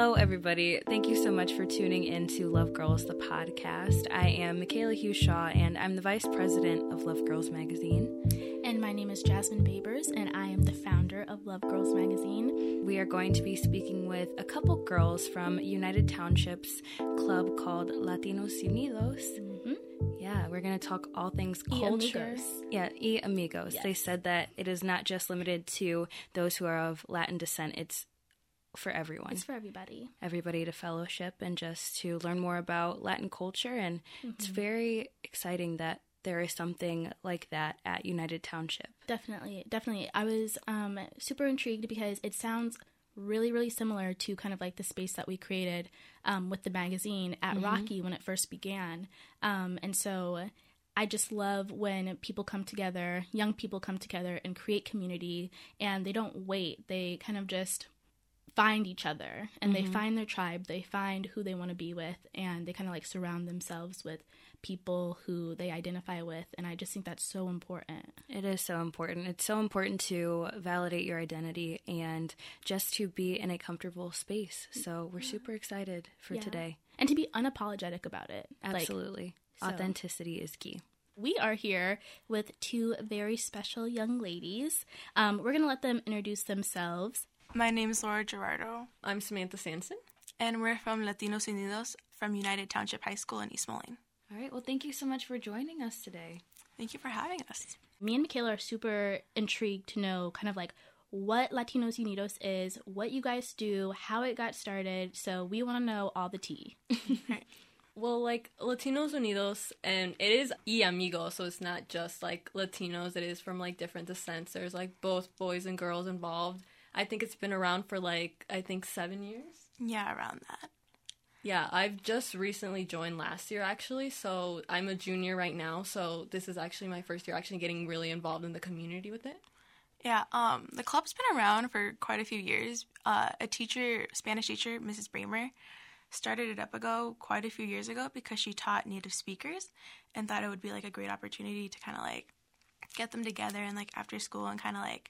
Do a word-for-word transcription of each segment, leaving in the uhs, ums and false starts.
Hello, everybody. Thank you so much for tuning in to Love Girls, the podcast. I am Michaela Hughes Shaw, and I'm the vice president of Love Girls Magazine. And my name is Jasmine Babers, and I am the founder of Love Girls Magazine. We are going to be speaking with a couple girls from United Township's club called Latinos Unidos. Mm-hmm. Yeah, we're going to talk all things culture. Yeah, y amigos. Yes. They said that it is not just limited to those who are of Latin descent. It's for everyone. It's for everybody. Everybody to fellowship and just to learn more about Latin culture. And mm-hmm. it's very exciting that there is something like that at United Township. Definitely. Definitely. I was um, super intrigued because it sounds really, really similar to kind of like the space that we created um, with the magazine at mm-hmm. Rocky when it first began. Um, and so I just love when people come together, young people come together and create community, and they don't wait. They kind of just find each other, and mm-hmm. they find their tribe, they find who they want to be with, and they kind of like surround themselves with people who they identify with. And I just think that's so important. It is so important. It's so important to validate your identity and just to be in a comfortable space. So we're super excited for yeah. today. And to be unapologetic about it. Absolutely. Like, authenticity so. is key. We are here with two very special young ladies. Um, we're going to let them introduce themselves. My name is Laura Gerardo. I'm Samantha Sanson. And we're from Latinos Unidos from United Township High School in East Moline. All right. Well, thank you so much for joining us today. Thank you for having us. Me and Michaela are super intrigued to know kind of like what Latinos Unidos is, what you guys do, how it got started. So we want to know all the tea. Right. Well, like, Latinos Unidos, and it is y amigos, so it's not just, like, Latinos. It is from, like, different descents. There's, like, both boys and girls involved. I think it's been around for, like, I think seven years? Yeah, around that. Yeah, I've just recently joined last year, actually, so I'm a junior right now, so this is actually my first year actually getting really involved in the community with it. Yeah, um, the club's been around for quite a few years. Uh, a teacher, Spanish teacher, Missus Bramer, started it up ago quite a few years ago because she taught native speakers and thought it would be, like, a great opportunity to kind of, like, get them together and, like, after school and kind of, like,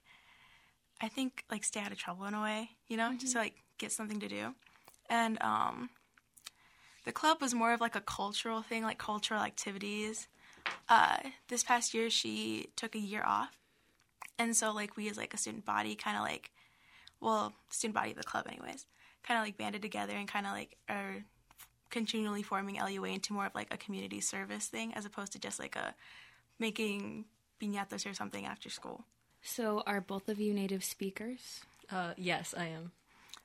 I think, like, stay out of trouble in a way, you know, mm-hmm. just to, like, get something to do. And um, the club was more of, like, a cultural thing, like, cultural activities. Uh, this past year, she took a year off. And so, like, we as, like, a student body kind of, like, well, student body of the club anyways, kind of, like, banded together and kind of, like, are continually forming L U A into more of, like, a community service thing as opposed to just, like, a making piñatas or something after school. So, are both of you native speakers? Uh, yes, I am.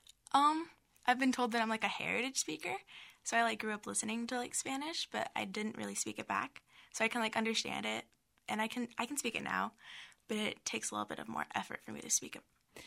Um, I've been told that I'm, like, a heritage speaker. So I, like, grew up listening to, like, Spanish, but I didn't really speak it back. So I can, like, understand it, and I can I can speak it now, but it takes a little bit of more effort for me to speak it.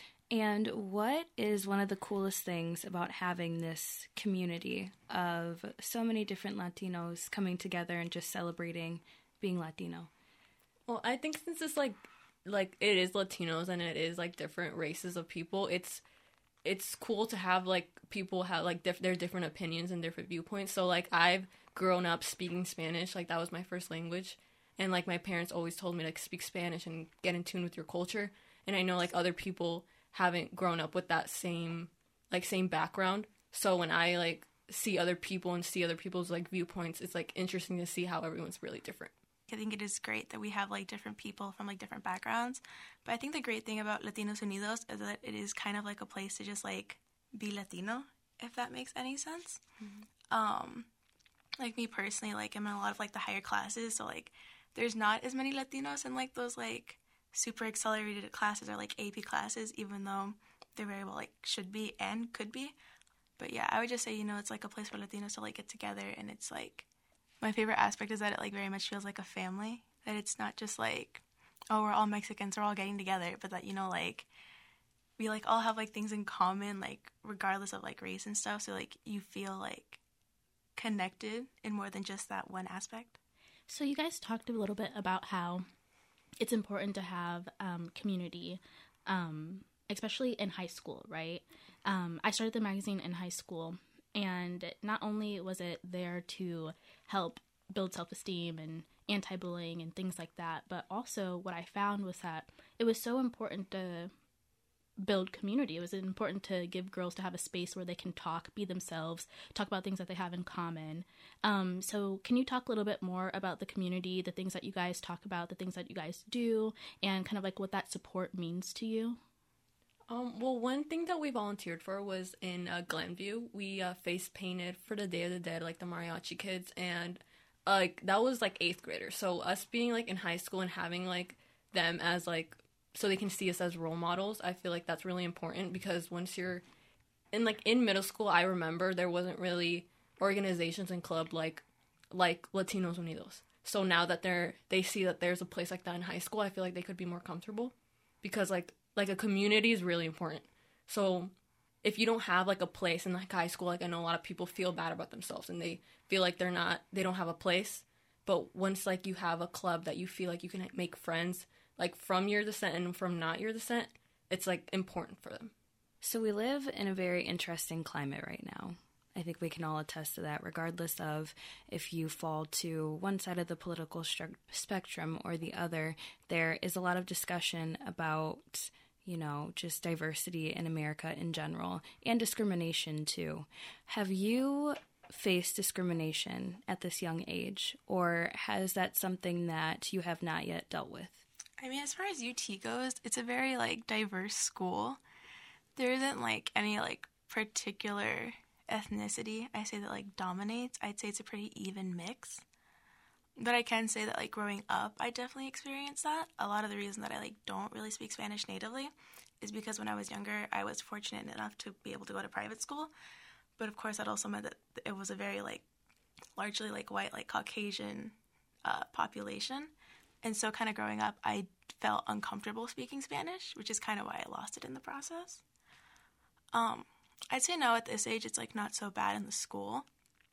And what is one of the coolest things about having this community of so many different Latinos coming together and just celebrating being Latino? Well, I think since it's, like, like it is Latinos and it is like different races of people, it's it's cool to have like people have like diff- their different opinions and different viewpoints. So like I've grown up speaking Spanish, like that was my first language, and like my parents always told me like speak Spanish and get in tune with your culture. And I know like other people haven't grown up with that same like same background, so when I like see other people and see other people's like viewpoints, it's like interesting to see how everyone's really different. I think it is great that we have, like, different people from, like, different backgrounds. But I think the great thing about Latinos Unidos is that it is kind of, like, a place to just, like, be Latino, if that makes any sense. Mm-hmm. Um, like, me personally, like, I'm in a lot of, like, the higher classes. So, like, there's not as many Latinos in, like, those, like, super accelerated classes or, like, A P classes, even though they very well, like, should be and could be. But, yeah, I would just say, you know, it's, like, a place for Latinos to, like, get together, and it's, like, my favorite aspect is that it, like, very much feels like a family. That it's not just, like, oh, we're all Mexicans, we're all getting together. But that, you know, like, we, like, all have, like, things in common, like, regardless of, like, race and stuff. So, like, you feel, like, connected in more than just that one aspect. So you guys talked a little bit about how it's important to have um, community, um, especially in high school, right? Um, I started the magazine in high school. And not only was it there to help build self-esteem and anti-bullying and things like that, but also what I found was that it was so important to build community. It was important to give girls to have a space where they can talk, be themselves, talk about things that they have in common. Um, so can you talk a little bit more about the community, the things that you guys talk about, the things that you guys do, and kind of like what that support means to you? Um, well, one thing that we volunteered for was in uh, Glenview. We uh, face painted for the Day of the Dead, like the mariachi kids, and uh, like that was like eighth graders. So us being like in high school and having like them as like so they can see us as role models, I feel like that's really important, because once you're in like in middle school, I remember there wasn't really organizations and club like like Latinos Unidos. So now that they're they see that there's a place like that in high school, I feel like they could be more comfortable, because like like a community is really important. So if you don't have like a place in like high school, like I know a lot of people feel bad about themselves and they feel like they're not they don't have a place. But once like you have a club that you feel like you can make friends like from your descent and from not your descent, it's like important for them. So we live in a very interesting climate right now. I think we can all attest to that, regardless of if you fall to one side of the political stru- spectrum or the other. There is a lot of discussion about, you know, just diversity in America in general, and discrimination too. Have you faced discrimination at this young age, or has that something that you have not yet dealt with? I mean, as far as U T goes, it's a very, like, diverse school. There isn't, like, any, like, particular ethnicity, I say, that, like, dominates. I'd say it's a pretty even mix. But I can say that, like, growing up, I definitely experienced that. A lot of the reason that I, like, don't really speak Spanish natively is because when I was younger, I was fortunate enough to be able to go to private school. But, of course, that also meant that it was a very, like, largely, like, white, like, Caucasian uh, population. And so kind of growing up, I felt uncomfortable speaking Spanish, which is kind of why I lost it in the process. Um, I'd say now at this age, it's, like, not so bad in the school.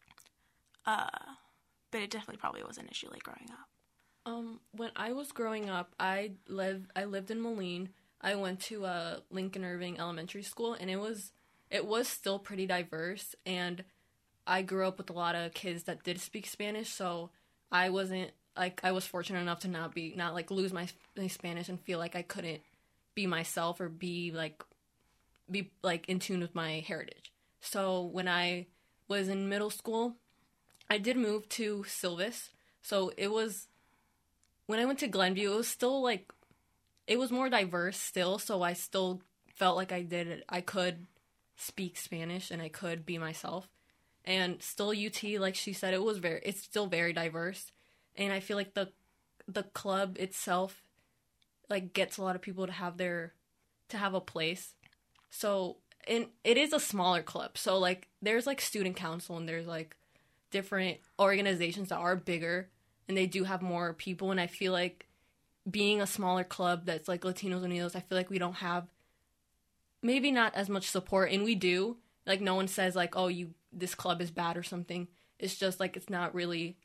Uh, but it definitely probably was an issue, like, growing up. Um, when I was growing up, I live I lived in Moline. I went to a Lincoln Irving Elementary School, and it was it was still pretty diverse. And I grew up with a lot of kids that did speak Spanish, so I wasn't like I was fortunate enough to not be not like lose my, my Spanish and feel like I couldn't be myself or be like be like in tune with my heritage. So when I was in middle school, I did move to Silvis. So it was when I went to Glenview, it was still like it was more diverse still, so I still felt like I did it. I could speak Spanish and I could be myself. And still U T, like she said, it was very it's still very diverse. And I feel like the the club itself like gets a lot of people to have their to have a place. So and it is a smaller club. So like there's like student council and there's like different organizations that are bigger and they do have more people, and I feel like being a smaller club that's like Latinos Unidos, I feel like we don't have maybe not as much support, and we do. Like no one says like, oh, you this club is bad or something. It's just like it's not really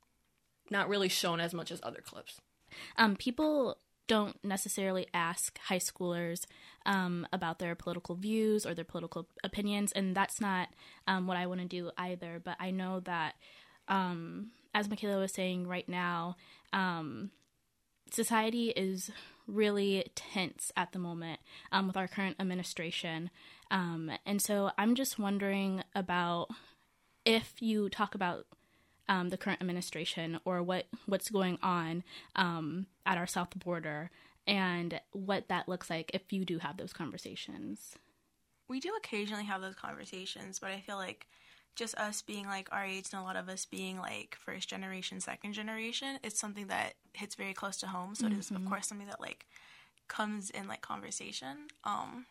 not really shown as much as other clubs. Um, people don't necessarily ask high schoolers um, about their political views or their political opinions, and that's not um, what I want to do either. But I know that, um, as Michaela was saying right now, um, society is really tense at the moment um, with our current administration. Um, and so I'm just wondering about if you talk about Um, the current administration or what, what's going on um, at our south border and what that looks like if you do have those conversations. We do occasionally have those conversations, but I feel like just us being like our age and a lot of us being like first generation, second generation, it's something that hits very close to home. So mm-hmm. It is, of course, something that like comes in like conversation. Um,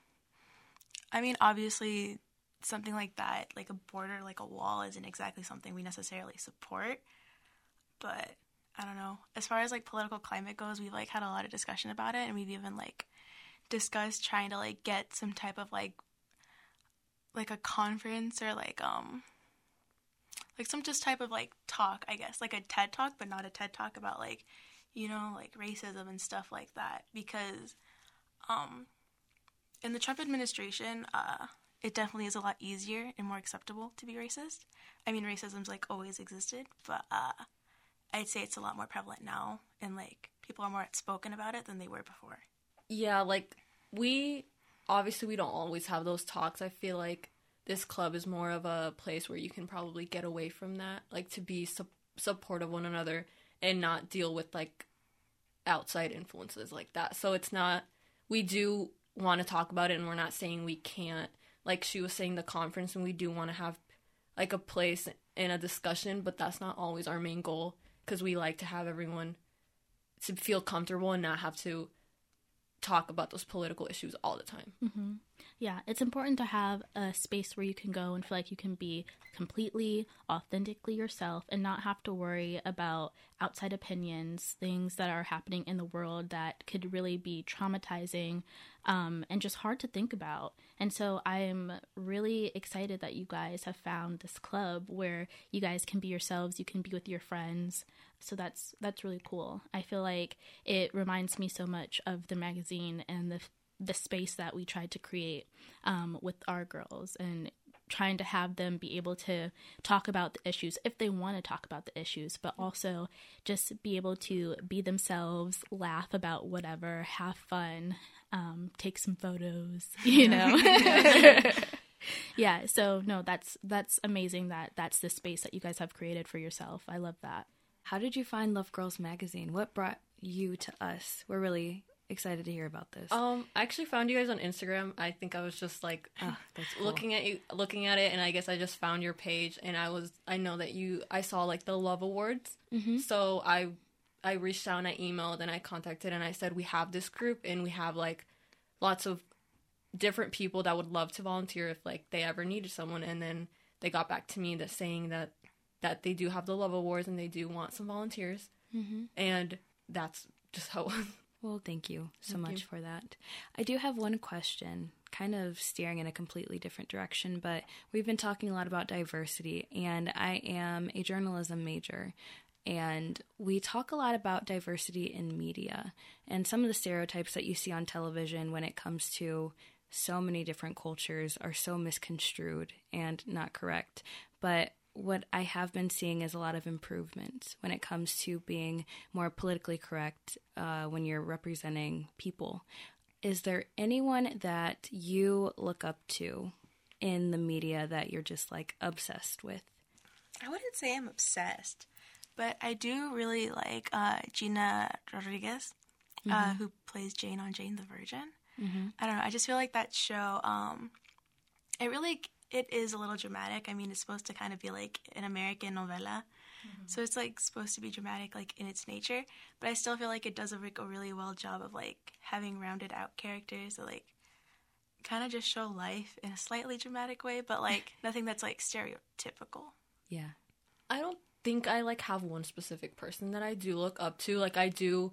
I mean, obviously, something like that, like a border, like a wall, isn't exactly something we necessarily support. But I don't know. As far as like political climate goes, we've like had a lot of discussion about it, and we've even like discussed trying to like get some type of like like a conference or like um like some just type of like talk, I guess, like a TED Talk, but not a TED Talk about like, you know, like racism and stuff like that, because um in the Trump administration, uh it definitely is a lot easier and more acceptable to be racist. I mean, racism's, like, always existed, but uh, I'd say it's a lot more prevalent now, and, like, people are more outspoken about it than they were before. Yeah, like, we, obviously we don't always have those talks. I feel like this club is more of a place where you can probably get away from that, like to be su- support of one another and not deal with like outside influences like that. So it's not, we do want to talk about it, and we're not saying we can't. Like she was saying, the conference, and we do want to have like a place in a discussion, but that's not always our main goal, because we like to have everyone to feel comfortable and not have to talk about those political issues all the time. Mm-hmm. Yeah, it's important to have a space where you can go and feel like you can be completely, authentically yourself and not have to worry about outside opinions, things that are happening in the world that could really be traumatizing um, and just hard to think about. And so I'm really excited that you guys have found this club where you guys can be yourselves, you can be with your friends. So that's that's really cool. I feel like it reminds me so much of the magazine and the the space that we tried to create um, with our girls, and trying to have them be able to talk about the issues if they want to talk about the issues, but also just be able to be themselves, laugh about whatever, have fun, um, take some photos, you know? Yeah, so no, that's that's amazing that that's the space that you guys have created for yourself. I love that. How did you find Love Girls magazine? What brought you to us? We're really excited to hear about this. Um, I actually found you guys on Instagram. I think I was just like oh, that's cool. looking at you, looking at it, and I guess I just found your page, and I was, I know that you, I saw like the Love Awards, mm-hmm. so I, I reached out and I emailed and I contacted and I said, we have this group and we have like lots of different people that would love to volunteer if like they ever needed someone, and then they got back to me that saying that that they do have the Love Awards and they do want some volunteers, mm-hmm. and that's just how it was. Well, thank you so thank much you. for that. I do have one question, kind of steering in a completely different direction, but we've been talking a lot about diversity, and I am a journalism major, and we talk a lot about diversity in media and some of the stereotypes that you see on television when it comes to so many different cultures are so misconstrued and not correct. But what I have been seeing is a lot of improvements when it comes to being more politically correct uh, when you're representing people. Is there anyone that you look up to in the media that you're just like obsessed with? I wouldn't say I'm obsessed, but I do really like uh, Gina Rodriguez, mm-hmm. uh, who plays Jane on Jane the Virgin. Mm-hmm. I don't know. I just feel like that show, um, it really... It is a little dramatic. I mean, it's supposed to kind of be like an American novela. Mm-hmm. So it's like supposed to be dramatic like in its nature. But I still feel like it does a, a really well job of like having rounded out characters that like kind of just show life in a slightly dramatic way, but like nothing that's like stereotypical. Yeah. I don't think I like have one specific person that I do look up to. Like I do,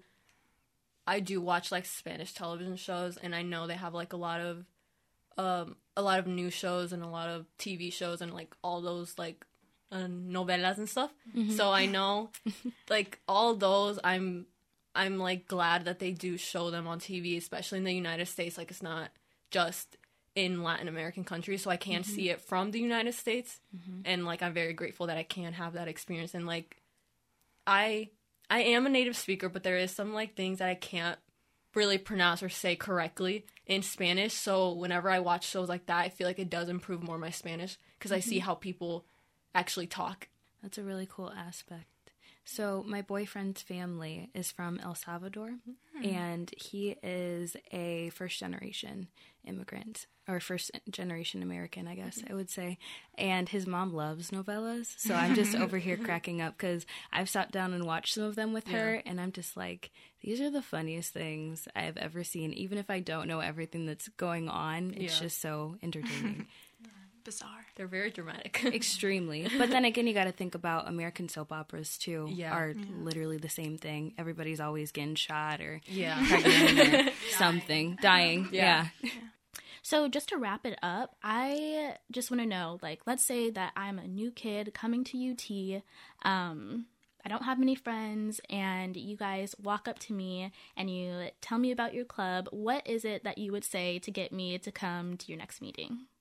I do watch like Spanish television shows, and I know they have like a lot of Um, a lot of news shows and a lot of T V shows and like all those like uh, novelas and stuff. Mm-hmm. So I know like all those, I'm I'm like glad that they do show them on T V, especially in the United States. Like it's not just in Latin American countries, so I can mm-hmm. see it from the United States, mm-hmm. and like I'm very grateful that I can have that experience. And like I I am a native speaker, but there is some like things that I can't really pronounce or say correctly in Spanish, so whenever I watch shows like that, I feel like it does improve more my Spanish because mm-hmm. I see how people actually talk. That's a really cool aspect. So my boyfriend's family is from El Salvador, mm-hmm. and he is a first-generation immigrant, or first-generation American, I guess mm-hmm. I would say, and his mom loves novellas, so I'm just over here cracking up because I've sat down and watched some of them with her, yeah. and I'm just like, these are the funniest things I've ever seen, even if I don't know everything that's going on, it's yeah. just so entertaining. Bizarre. They're very dramatic. Extremely. But then again, you got to think about American soap operas too. Yeah. Are yeah. literally the same thing. Everybody's always getting shot or yeah. pregnant or something. Dying. Yeah. yeah. So just to wrap it up, I just want to know, like, let's say that I'm a new kid coming to U T. Um, I don't have many friends, and you guys walk up to me and you tell me about your club. What is it that you would say to get me to come to your next meeting?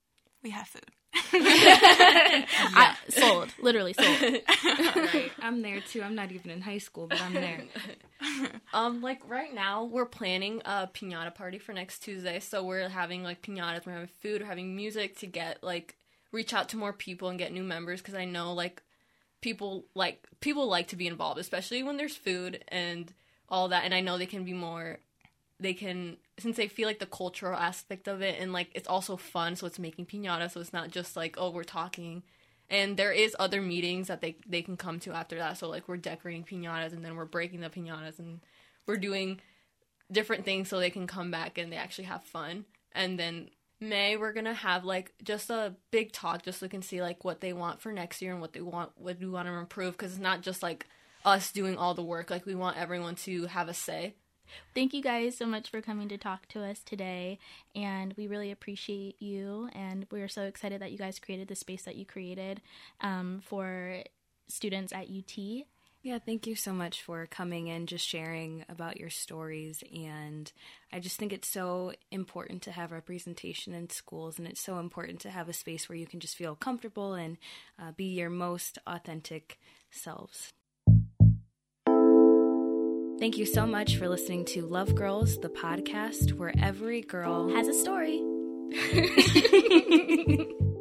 we have food. yeah. I, sold. Literally sold. Right. I'm there too. I'm not even in high school, but I'm there. Um, like right now, we're planning a piñata party for next Tuesday. So we're having like piñatas, we're having food, we're having music to get like reach out to more people and get new members. Because I know like people like people like to be involved, especially when there's food and all that. And I know they can be more. They can, since they feel like the cultural aspect of it, and like it's also fun, so it's making piñata, so it's not just like, oh, we're talking. And there is other meetings that they they can come to after that, so like we're decorating piñatas, and then we're breaking the piñatas, and we're doing different things so they can come back and they actually have fun. And then May, we're gonna have like just a big talk, just so we can see like what they want for next year and what they want, what we want to improve, because it's not just like us doing all the work. Like we want everyone to have a say. Thank you guys so much for coming to talk to us today, and we really appreciate you, and we're so excited that you guys created the space that you created um, for students at U T. Yeah, thank you so much for coming and just sharing about your stories, and I just think it's so important to have representation in schools, and it's so important to have a space where you can just feel comfortable and uh, be your most authentic selves. Thank you so much for listening to Love Girls, the podcast where every girl has a story.